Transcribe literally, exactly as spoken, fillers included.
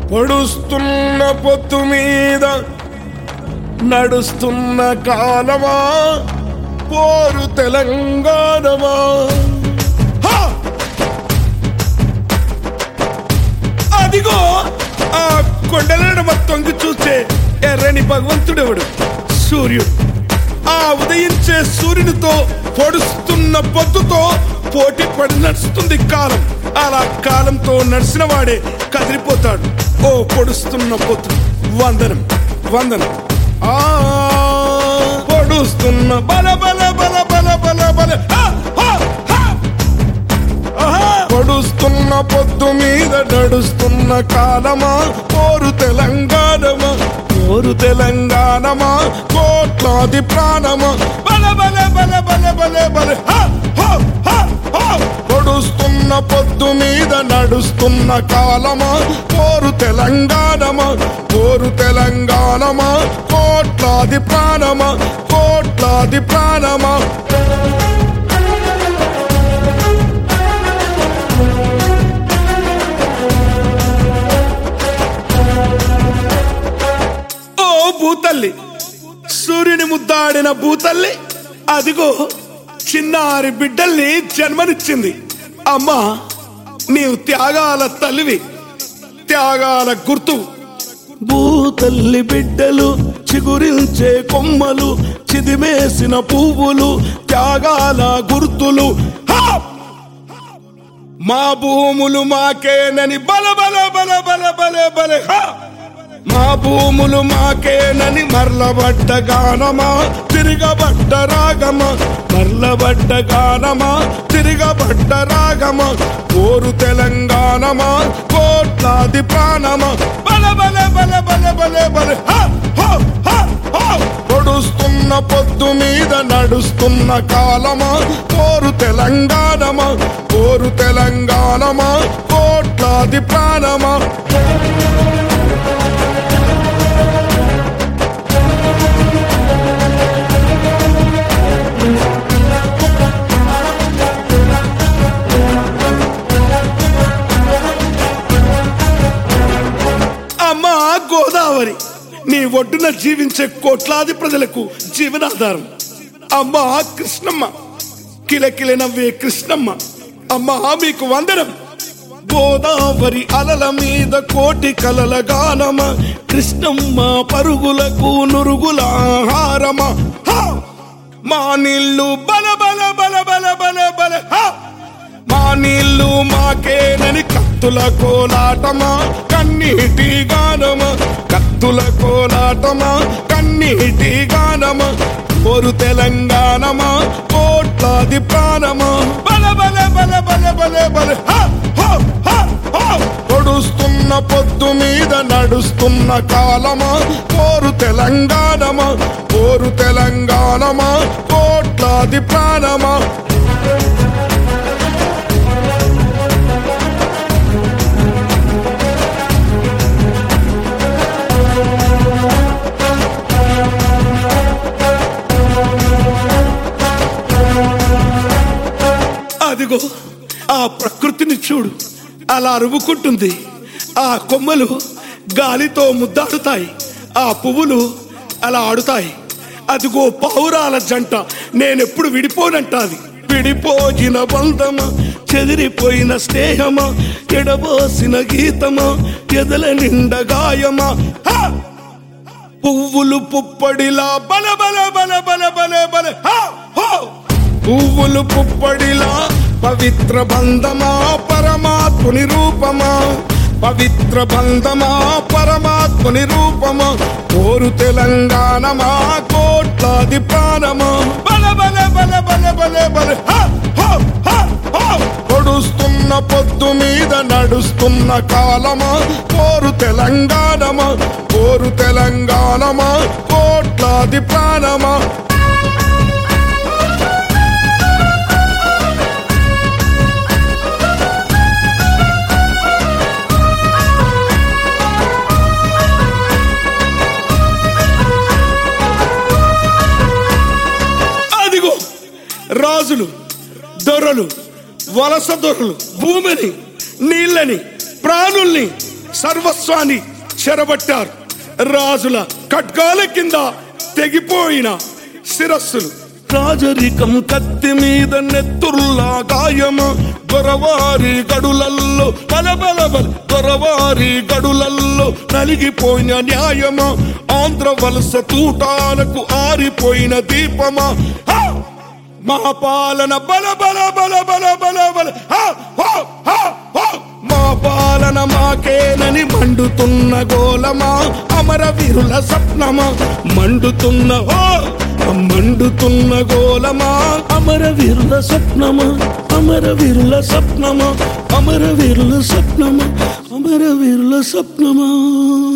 పొడుస్తున్న పొత్తు మీద నడుస్తున్న కాలమా పోరు తెలంగాణమా. అదిగో ఆ కొండలనమ తొంగి చూసే ఎర్రని భగవంతుడెవడు? సూర్యుడు. ఆ ఉదయించే సూర్యునితో పొడుస్తున్న పొద్దుతో పోటీ పడి నడుస్తుంది కాలం. అలా కాలంతో నడిచిన వాడే కదిలిపోతాడు. ఓ పొడుస్తున్న పొద్దు వందనం వందనం. ఆ పొడుస్తున్న బల బల బల బల బల బల పొడుస్తున్న పొద్దు మీద నడుస్తున్న కాలమా పోరు తెలంగాణమా, పోరు తెలంగాణమా, కోట్లాది ప్రాణమా. బల బల బల బల బల బల పొడుస్తున్న పొద్దు మీద నడుస్తున్న కాలమా పోరు తెలంగాణమా, పోరు తెలంగాణమా, కోట్లాది ప్రాణమా, కోట్లాది ప్రాణమా. ఓ భూతల్లి, సూర్యుని ముద్దాడిన భూతల్లి అదిగో చిన్నారి బిడ్డల్ని జన్మనిచ్చింది. అమ్మా, నీవు త్యాగాల తల్లివి, త్యాగాల గుర్తు. భూతల్లి బిడ్డలు చిగురించే కొమ్మలు, చిదిమేసిన పువ్వులు, త్యాగాల గుర్తులు. మా భూములు మాకేనని బల బల బల బల బల బల మా భూములు మాకేనని మర్లబడ్డ గానమా, తిరగబడ్డ రాగమా, మర్లబడ్డ గానమా, తిరగబడ్డ రాగమా. పోరు తెలంగాణమా, కోట్లాది ప్రాణమా. బల బల బల బల బల బల పొడుస్తున్న పొద్దు మీద నడుస్తున్న కాలమా పోరు తెలంగాణమా, పోరు తెలంగాణమా, కోట్లాది ప్రాణమా. అమ్మా గోదావరి, నీ ఒడ్డున జీవించే కోట్లాది ప్రజలకు జీవనాధారం. అమ్మా కృష్ణమ్మ, కిలకిల నవ్వే కృష్ణమ్మ, అమ్మా మీకు వందనం. గోదావరి అలల మీద కోటి కలల గానమా, కృష్ణమ్మ పరుగులకు నురుగుల ఆహారమా. మా నీళ్ళు బల బల బల బల బల బల మా నీళ్ళు మాకేనని కత్తుల కోలాటమా, కన్నీటి గానమా, కత్తుల కోలాటమా, కన్నీటి గానమా. పోరు తెలంగాణమా, కోట్లాది ప్రాణమా. బల బల బల బల బల బల పొడుస్తున్న పొద్దు మీద నడుస్తున్న కాలమా పోరు తెలంగాణమా, పోరు తెలంగాణమా, కోట్లాది ప్రాణమా. అదిగో ఆ ప్రకృతిని చూడు, అలా అరువుకుంటుంది. ఆ కొమ్మలు గాలితో ముద్దాడుతాయి, ఆ పువ్వులు అలా ఆడుతాయి. అదిగో పావురాల జంట నేనెప్పుడు విడిపోనంటాది. విడిపోయిన బంధమా, చెదిరిపోయిన స్నేహమా, ఎడబోసిన గీతమా, ఎదల నిండ గాయమా. పువ్వులు పుప్పడిలా బల బల బల బల బల బల పువ్వులు పుప్పడిలా పవిత్ర బంధమా, పరమాత్ముని రూపమా, పవిత్ర బంధమా, పరమాత్ముని రూపమా. పోరు తెలంగాణమా, కోట్లాది ప్రాణమా. బల బల బల బల బల బల పొడుస్తున్న పొద్దు మీద నడుస్తున్న కాలమా పోరు తెలంగాణమా, పోరు తెలంగాణమా, కోట్లాది ప్రాణమా. రాజులు, దొరలు, వలస దొరలు భూమిని, నీళ్ళని, ప్రాణుల్ని సర్వస్వాన్ని చెరబట్టారు. రాజుల ఖడ్గాల కింద తెగిపోయిన శిరస్సులు. రాజరికం కత్తి మీద నెత్తుర్లా గాయమా, దొరవారి గడులల్లో బలబలబల దొరవారి గడులల్లో నలిగిపోయిన న్యాయమా, ఆంధ్ర వలస తూటాలకు ఆరిపోయిన దీపమా. మా పాలన బల బల బల బల బల బల మా పాలన మాకేనని మండుతున్న గోలమా, అమరవీరుల స్వప్నమా మండుతున్న హో మండుతున్న గోలమా, అమరవీరుల స్వప్నమా అమరవీరుల స్వప్నమా అమరవీరుల స్వప్నమా అమరవీరుల స్వప్నమా.